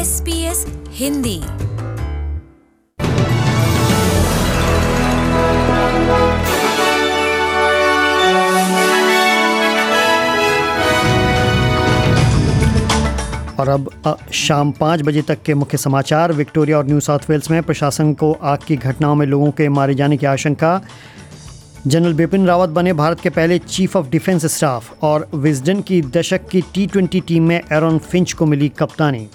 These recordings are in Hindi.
SBS हिंदी। और अब शाम 5 बजे तक के मुख्य समाचार। विक्टोरिया और न्यू साउथ वेल्स में प्रशासन को आग की घटनाओं में लोगों के मारे जाने की आशंका। जनरल बिपिन रावत बने भारत के पहले चीफ ऑफ डिफेंस स्टाफ। और विजडन की दशक की T20 टीम में एरन फिंच को मिली कप्तानी।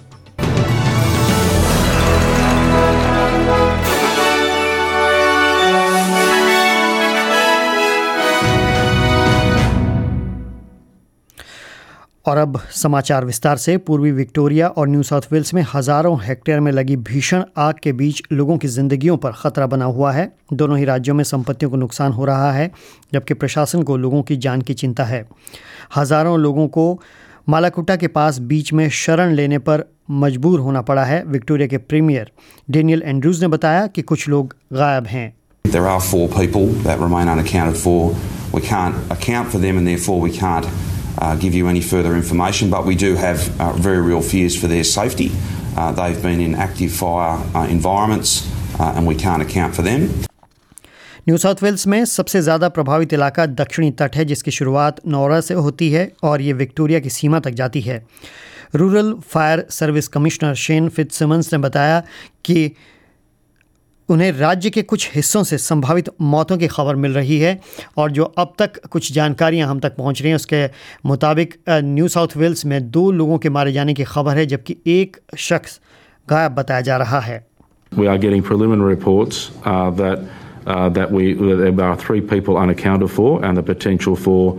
और अब समाचार विस्तार से। पूर्वी विक्टोरिया और न्यू साउथ वेल्स में हज़ारों हेक्टेयर में लगी भीषण आग के बीच लोगों की ज़िंदगियों पर ख़तरा बना हुआ है। दोनों ही राज्यों में संपत्तियों को नुकसान हो रहा है, जबकि प्रशासन को लोगों की जान की चिंता है। हज़ारों लोगों को मालाकुटा के पास बीच में शरण लेने पर मजबूर होना पड़ा है। विक्टोरिया के प्रीमियर डेनियल एंड्रूज ने बताया कि कुछ लोग गायब हैं। There are 4 people that remain unaccounted for. We can't account for them and therefore we can't give you any further information, but we do have very real fears for their safety. They've been in active fire environments and we can't account for them. New South Wales में सबसे ज़्यादा प्रभावित इलाका दक्षिणी तट है, जिसकी शुरुआत नौरा से होती है और ये विक्टोरिया की सीमा तक जाती है। Rural fire service commissioner Shane Fitzsimmons ने बताया कि उन्हें राज्य के कुछ हिस्सों से संभावित मौतों की खबर मिल रही है और जो अब तक कुछ जानकारियां हम तक पहुंच रही हैं उसके मुताबिक न्यू साउथ वेल्स में 2 लोगों के मारे जाने की खबर है, जबकि एक शख्स गायब बताया जा रहा है। We are getting preliminary reports that there are 3 people unaccounted for and the potential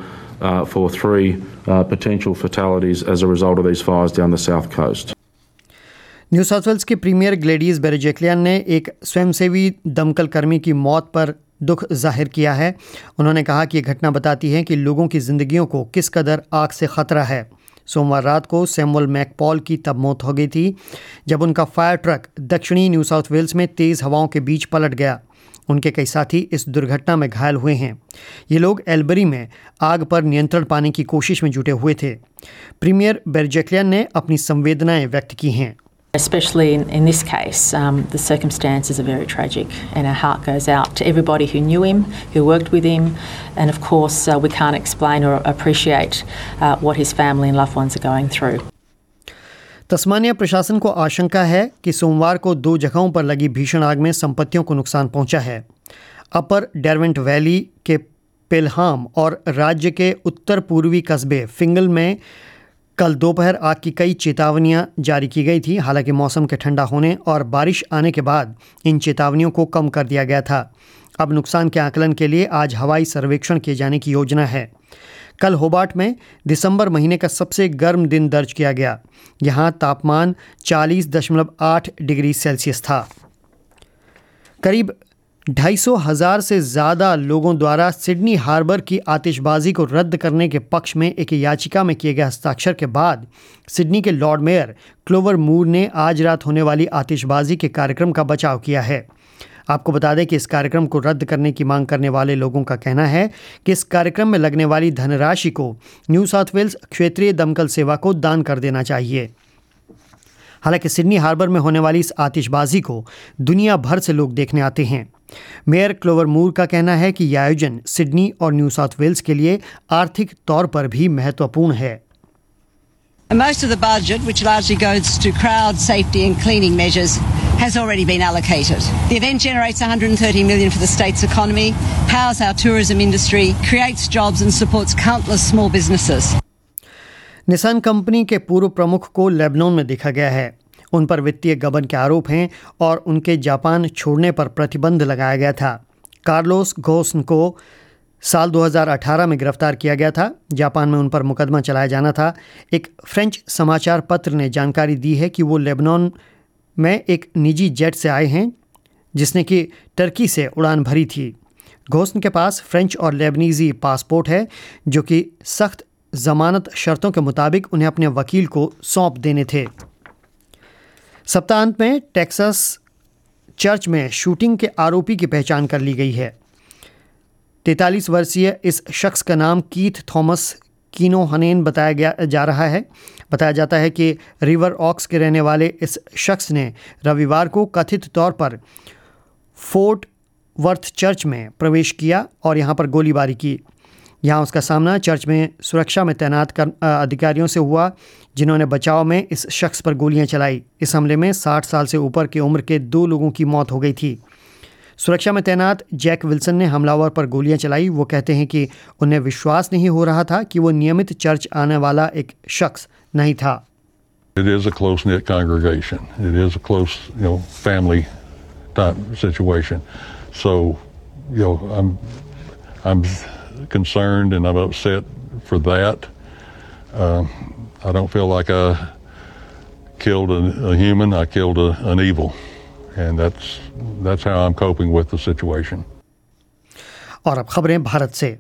for 3 potential fatalities as a result of these fires down the south coast. New South Wales के प्रीमियर ग्लेडिस बेरेजेक्लियन ने एक स्वयंसेवी दमकल कर्मी की मौत पर दुख जाहिर किया है। उन्होंने कहा कि यह घटना बताती है कि लोगों की ज़िंदगियों को किस कदर आग से ख़तरा है। सोमवार रात को सैमुअल मैकपॉल की तब मौत हो गई थी जब उनका फायर ट्रक दक्षिणी न्यू साउथ वेल्स में तेज़ हवाओं के बीच पलट गया। उनके कई साथी इस दुर्घटना में घायल हुए हैं। ये लोग एल्बरी में आग पर नियंत्रण पाने की कोशिश में जुटे हुए थे। प्रीमियर बेरेजेक्लियन ने अपनी संवेदनाएं व्यक्त की हैं। Especially in this case, the circumstances are very tragic and our heart goes out to everybody who knew him, who worked with him, and of course we can't explain or appreciate what his family and loved ones are going through. Tasmania प्रशासन को आशंका है कि सोमवार को 2 जगहों पर लगी भीषण आग में संपत्तियों को नुकसान पहुंचा है। अपर डेरवेंट वैली के पेलहाम और राज्य के उत्तर पूर्वी कस्बे फिंगल में कल दोपहर आग की कई चेतावनियां जारी की गई थी। हालांकि मौसम के ठंडा होने और बारिश आने के बाद इन चेतावनियों को कम कर दिया गया था। अब नुकसान के आकलन के लिए आज हवाई सर्वेक्षण किए जाने की योजना है। कल होबार्ट में दिसंबर महीने का सबसे गर्म दिन दर्ज किया गया। यहाँ तापमान 40.8 डिग्री सेल्सियस था। करीब 250,000 से ज़्यादा लोगों द्वारा सिडनी हार्बर की आतिशबाजी को रद्द करने के पक्ष में एक याचिका में किए गए हस्ताक्षर के बाद सिडनी के लॉर्ड मेयर क्लोवर मूर ने आज रात होने वाली आतिशबाजी के कार्यक्रम का बचाव किया है। आपको बता दें कि इस कार्यक्रम को रद्द करने की मांग करने वाले लोगों का कहना है कि इस कार्यक्रम में लगने वाली धनराशि को न्यू साउथ वेल्स क्षेत्रीय दमकल सेवा को दान कर देना चाहिए। हालांकि सिडनी हार्बर में होने वाली इस आतिशबाजी को दुनिया भर से लोग देखने आते हैं। मेयर क्लोवर मूर का कहना है कि यह आयोजन सिडनी और न्यू साउथ वेल्स के लिए आर्थिक तौर पर भी महत्वपूर्ण है। Most of the budget, which largely goes to crowd safety and cleaning measures, has already been allocated. The event generates $130 million for the state's economy, powers our tourism industry, creates jobs and supports countless small businesses. Nissan company के पूर्व प्रमुख को लेबनान में देखा गया है। उन पर वित्तीय गबन के आरोप हैं और उनके जापान छोड़ने पर प्रतिबंध लगाया गया था। कार्लोस घोसन को साल 2018 में गिरफ्तार किया गया था। जापान में उन पर मुकदमा चलाया जाना था। एक फ्रेंच समाचार पत्र ने जानकारी दी है कि वो लेबनान में एक निजी जेट से आए हैं जिसने कि टर्की से उड़ान भरी थी। घोसन के पास फ्रेंच और लेबनीज़ी पासपोर्ट है जो कि सख्त ज़मानत शर्तों के मुताबिक उन्हें अपने वकील को सौंप देने थे। सप्ताहांत में टेक्सास चर्च में शूटिंग के आरोपी की पहचान कर ली गई है। 43 वर्षीय इस शख्स का नाम कीथ थॉमस किनोहनेन बताया जाता है कि रिवर ऑक्स के रहने वाले इस शख्स ने रविवार को कथित तौर पर फोर्ट वर्थ चर्च में प्रवेश किया और यहां पर गोलीबारी की। यहां उसका सामना चर्च में सुरक्षा में तैनात अधिकारियों से हुआ, जिन्होंने बचाव में इस शख्स पर गोलियां चलाई। इस हमले में 60 साल से ऊपर की उम्र के 2 लोगों की मौत हो गई थी। सुरक्षा में तैनात जैक विल्सन ने हमलावर पर गोलियां चलाई। वो कहते हैं कि उन्हें विश्वास नहीं हो रहा था कि वो नियमित चर्च आने वाला एक शख्स नहीं था। It is a close-knit congregation. It is a close, family type situation. So, I'm concerned and I'm upset for that. I don't feel like I killed a human. I killed an evil. And that's how I'm coping with the situation. और अब खबरें भारत से।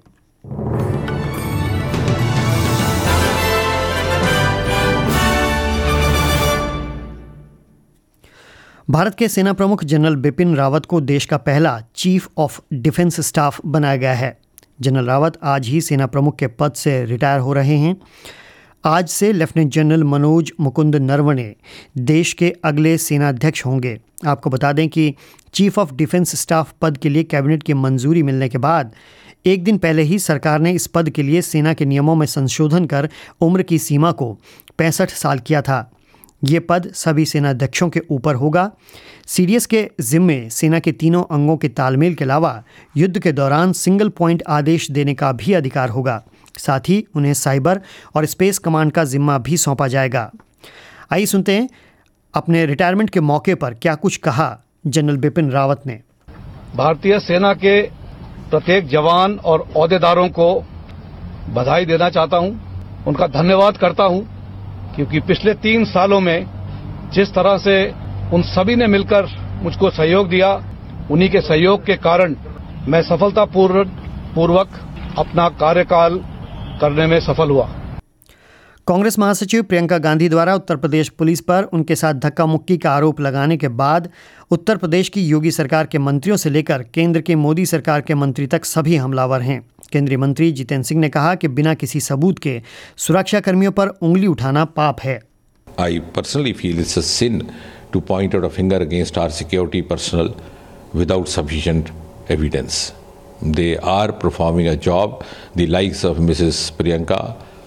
भारत के सेना प्रमुख जनरल बिपिन रावत को देश का पहला चीफ ऑफ डिफेंस स्टाफ बनाया गया है। जनरल रावत आज ही सेना प्रमुख के पद से रिटायर हो रहे हैं। आज से लेफ्टिनेंट जनरल मनोज मुकुंद नरवणे देश के अगले सेनाध्यक्ष होंगे। आपको बता दें कि चीफ ऑफ डिफेंस स्टाफ पद के लिए कैबिनेट की मंजूरी मिलने के बाद एक दिन पहले ही सरकार ने इस पद के लिए सेना के नियमों में संशोधन कर उम्र की सीमा को 65 साल किया था। ये पद सभी सेनाध्यक्षों के ऊपर होगा। सीडीएस के जिम्मे सेना के तीनों अंगों के तालमेल के अलावा युद्ध के दौरान सिंगल पॉइंट आदेश देने का भी अधिकार होगा। साथ ही उन्हें साइबर और स्पेस कमांड का जिम्मा भी सौंपा जाएगा। आइए सुनते हैं अपने रिटायरमेंट के मौके पर क्या कुछ कहा जनरल बिपिन रावत ने। भारतीय सेना के प्रत्येक जवान और ओहदेदारों को बधाई देना चाहता हूं, उनका धन्यवाद करता हूं, क्योंकि पिछले 3 सालों में जिस तरह से उन सभी ने मिलकर मुझको सहयोग दिया, उन्हीं के सहयोग के कारण मैं सफलतापूर्वक अपना कार्यकाल करने में सफल हुआ। कांग्रेस महासचिव प्रियंका गांधी द्वारा उत्तर प्रदेश पुलिस पर उनके साथ धक्का मुक्की का आरोप लगाने के बाद उत्तर प्रदेश की योगी सरकार के मंत्रियों से लेकर केंद्र की मोदी सरकार के मंत्री तक सभी हमलावर हैं। केंद्रीय मंत्री जितेंद्र सिंह ने कहा कि बिना किसी सबूत के सुरक्षा कर्मियों पर उंगली उठाना पाप है। I personally feel it's a sin to point out a finger against our security personnel without sufficient evidence. They are performing a job. The likes of Mrs. Priyanka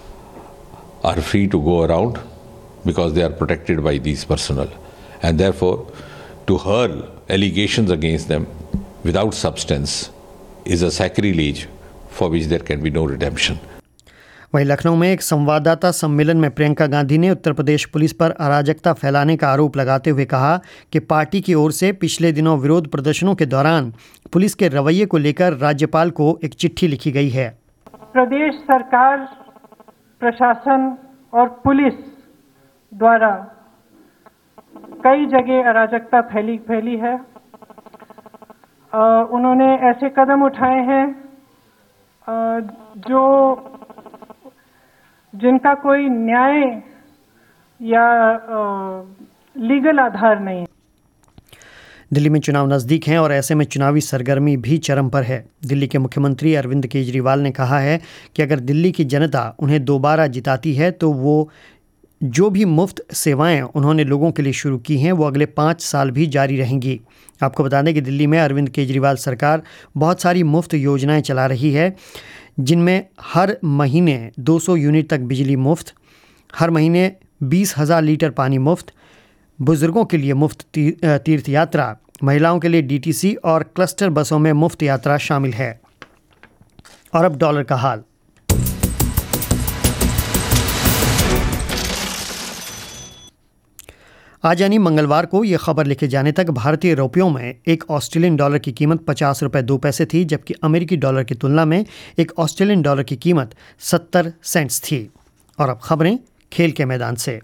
are free to go around because they are protected by these personnel. And therefore, to hurl allegations against them without substance is a sacrilege for which there can be no redemption. वहीं लखनऊ में एक संवाददाता सम्मेलन में प्रियंका गांधी ने उत्तर प्रदेश पुलिस पर अराजकता फैलाने का आरोप लगाते हुए कहा कि पार्टी की ओर से पिछले दिनों विरोध प्रदर्शनों के दौरान पुलिस के रवैये को लेकर राज्यपाल को एक चिट्ठी लिखी गई है। प्रदेश सरकार, प्रशासन और पुलिस द्वारा कई जगह अराजकता फैली है। उन्होंने ऐसे कदम उठाए हैं जिनका कोई न्याय या लीगल आधार नहीं। दिल्ली में चुनाव नज़दीक हैं और ऐसे में चुनावी सरगर्मी भी चरम पर है। दिल्ली के मुख्यमंत्री अरविंद केजरीवाल ने कहा है कि अगर दिल्ली की जनता उन्हें दोबारा जिताती है तो वो जो भी मुफ्त सेवाएं उन्होंने लोगों के लिए शुरू की हैं वो अगले 5 साल भी जारी रहेंगी। आपको बता दें कि दिल्ली में अरविंद केजरीवाल सरकार बहुत सारी मुफ्त योजनाएं चला रही है, जिनमें हर महीने 200 यूनिट तक बिजली मुफ्त, हर महीने 20,000 लीटर पानी मुफ्त, बुजुर्गों के लिए मुफ्त तीर्थ यात्रा, महिलाओं के लिए डीटीसी और क्लस्टर बसों में मुफ्त यात्रा शामिल है। और अब डॉलर का हाल। आज यानी मंगलवार को यह खबर लिखे जाने तक भारतीय रुपयों में एक ऑस्ट्रेलियन डॉलर की कीमत 50 रुपये 2 पैसे थी, जबकि अमेरिकी डॉलर की तुलना में एक ऑस्ट्रेलियन डॉलर की कीमत 70 सेंट्स थी। और अब खबरें खेल के मैदान से।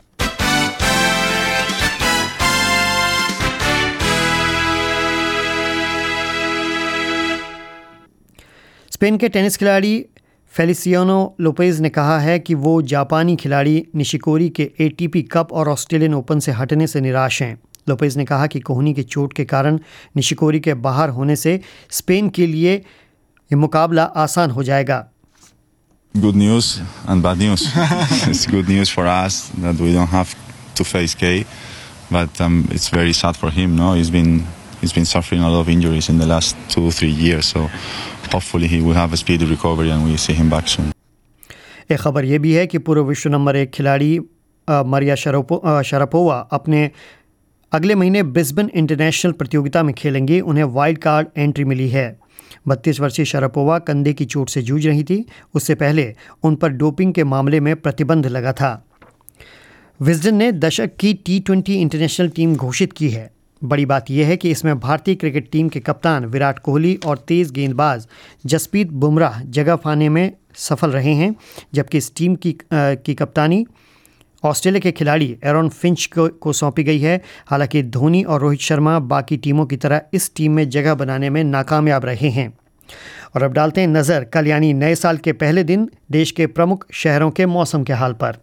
स्पेन के टेनिस खिलाड़ी फेलिसियानो लोपेज ने कहा है कि वो जापानी खिलाड़ी निशिकोरी के एटीपी कप और ऑस्ट्रेलियन ओपन से हटने से निराश हैं। लोपेज ने कहा कि कोहनी की चोट के कारण निशिकोरी के बाहर होने से स्पेन के लिए ये मुकाबला आसान हो जाएगा। Good news and bad news. It's good news for us that we don't have to face Kay, but it's very sad for him. No, he's been suffering a lot of injuries in the last 2-3 years. So hopefully he will have a speedy recovery and we see him back soon. एक खबर ये भी है कि पूर्व विश्व नंबर 1 खिलाड़ी मारिया शरापोवा अपने अगले महीने ब्रिस्बेन इंटरनेशनल प्रतियोगिता में खेलेंगी। उन्हें वाइल्ड कार्ड एंट्री मिली है। 32 वर्षीय शरापोवा कंधे की चोट से जूझ रही थी। उससे पहले उन पर डोपिंग के मामले में प्रतिबंध लगा था। विजडन ने दशक की T20 इंटरनेशनल टीम घोषित की है। बड़ी बात यह है कि इसमें भारतीय क्रिकेट टीम के कप्तान विराट कोहली और तेज़ गेंदबाज जसप्रीत बुमराह जगह पाने में सफल रहे हैं, जबकि इस टीम की कप्तानी ऑस्ट्रेलिया के खिलाड़ी एरॉन फिंच को सौंपी गई है। हालांकि धोनी और रोहित शर्मा बाकी टीमों की तरह इस टीम में जगह बनाने में नाकामयाब रहे हैं। और अब डालते हैं नज़र कल यानी नए साल के पहले दिन देश के प्रमुख शहरों के मौसम के हाल पर।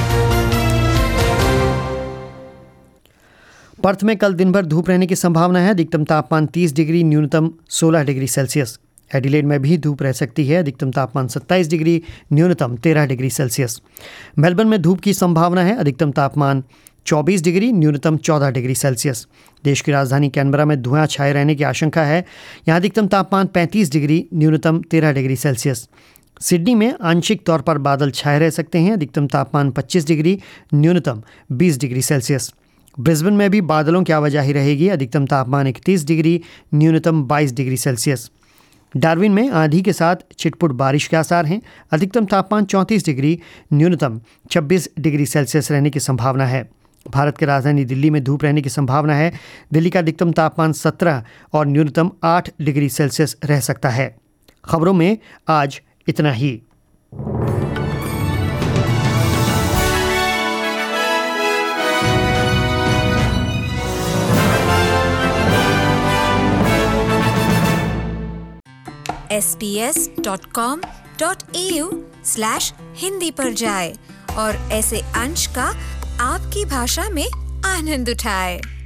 पर्थ में कल दिन भर धूप रहने की संभावना है। अधिकतम तापमान 30 डिग्री, न्यूनतम 16 डिग्री सेल्सियस। एडिलेड में भी धूप रह सकती है। अधिकतम तापमान 27 डिग्री, न्यूनतम 13 डिग्री सेल्सियस। मेलबर्न में धूप की संभावना है। अधिकतम तापमान 24 डिग्री, न्यूनतम 14 डिग्री सेल्सियस। देश की राजधानी कैनबरा में धुआं छाए रहने की आशंका है। यहाँ अधिकतम तापमान 35 डिग्री, न्यूनतम 13 डिग्री सेल्सियस। सिडनी में आंशिक तौर पर बादल छाए रह सकते हैं। अधिकतम तापमान 25 डिग्री, न्यूनतम 20 डिग्री सेल्सियस। ब्रिस्बेन में भी बादलों की आवाजाही रहेगी। अधिकतम तापमान 31 डिग्री, न्यूनतम 22 डिग्री सेल्सियस। डार्विन में आंधी के साथ छिटपुट बारिश के आसार हैं। अधिकतम तापमान 34 डिग्री, न्यूनतम 26 डिग्री सेल्सियस रहने की संभावना है। भारत की राजधानी दिल्ली में धूप रहने की संभावना है। दिल्ली का अधिकतम तापमान 17 और न्यूनतम 8 डिग्री सेल्सियस रह सकता है। खबरों में आज इतना ही। sbs.com.au/hindi पर जाएं और ऐसे अंश का आपकी भाषा में आनंद उठाएं।